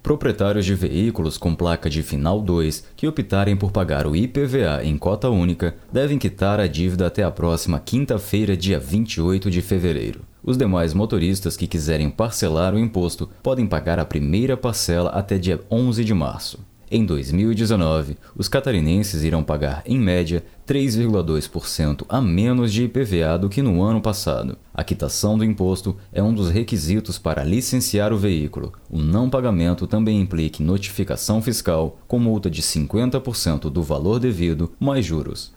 Proprietários de veículos com placa de final 2 que optarem por pagar o IPVA em cota única devem quitar a dívida até a próxima quinta-feira, dia 28 de fevereiro. Os demais motoristas que quiserem parcelar o imposto podem pagar a primeira parcela até dia 11 de março. Em 2019, os catarinenses irão pagar, em média, 3,2% a menos de IPVA do que no ano passado. A quitação do imposto é um dos requisitos para licenciar o veículo. O não pagamento também implica notificação fiscal, com multa de 50% do valor devido, mais juros.